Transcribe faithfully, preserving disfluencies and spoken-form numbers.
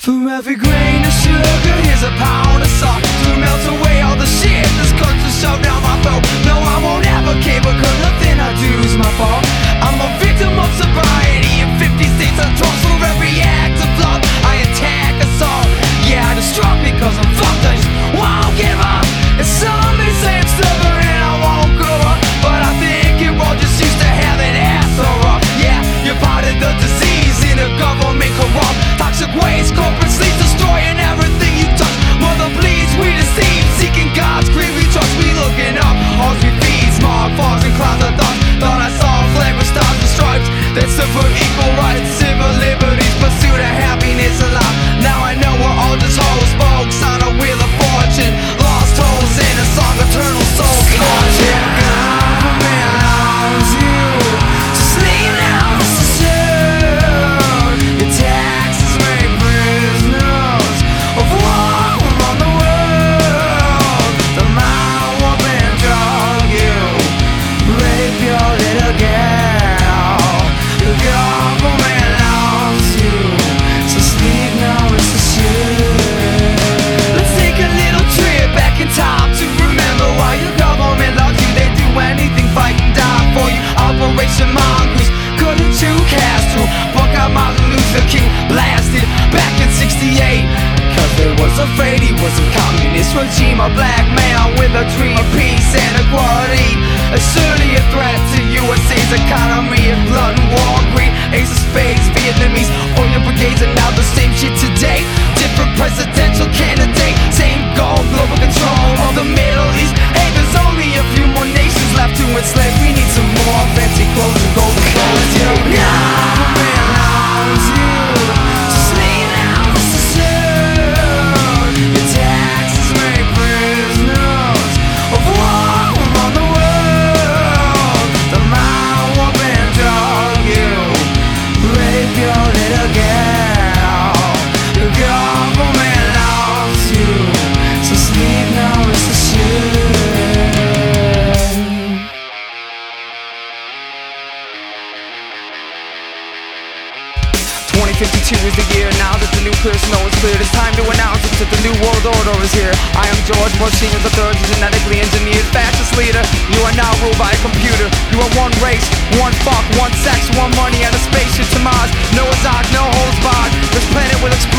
For every grain of sugar, here's a pound of salt to melt away all the shit this culture shoved down my throat. No, I won't ever cave because nothing I do is my fault. I'm a victim of sobriety in fifty states on drugs. For every act of love, I attack assault. Yeah, I destruct because I'm fucked. I just won't give up. And some may say I'm stubborn and I won't grow up, but I think you're all just used to having ass so rough. Yeah, you're part of the disease in a government corrupt. Toxic waste, corporate sleeves, destroying everything you touch. Mother bleeds, we deceive, seeking God's creed we trust. We looking up, all we feed, smog, fogs, and clouds of thoughts. Thought I saw a flag with stars and stripes that stood for equal rights, civil liberties, pursuit of happiness alive. Now I know we're all just hoes, folks on a wheel of fortune, lost souls in a song, eternal soul torture. Mongoose, couldn't you Castro? Buck out Martin Luther King, blasted back in sixty-eight. Cause they was afraid he was a communist regime, a black man with a dream of peace and equality. A surely a threat to U S A's economy. Blood and war, greed, ace of spades, Vietnamese oil brigades, and now the same shit today. Different presidential candidate, same goal, global control of the Middle East. Hey, there's only a few more nations left to enslave. We need some more fancy clothes and golden clothes. Yo, government allows you to sleep now, Mister Soon. Your taxes make prisoners of war around the world. The man will been drug you, rape your little girl. Your government allows you to sleep now, Mister Soon. twenty fifty-two is the year now that the nuclear snow is cleared. It's time to announce it that the new world order is here. I am George Bush Senior the third, genetically engineered fascist leader. You are now ruled by a computer. You are one race, one fuck, one sex, one money, and a spaceship to Mars. Noah's Ark, no holds barred. This planet will explode.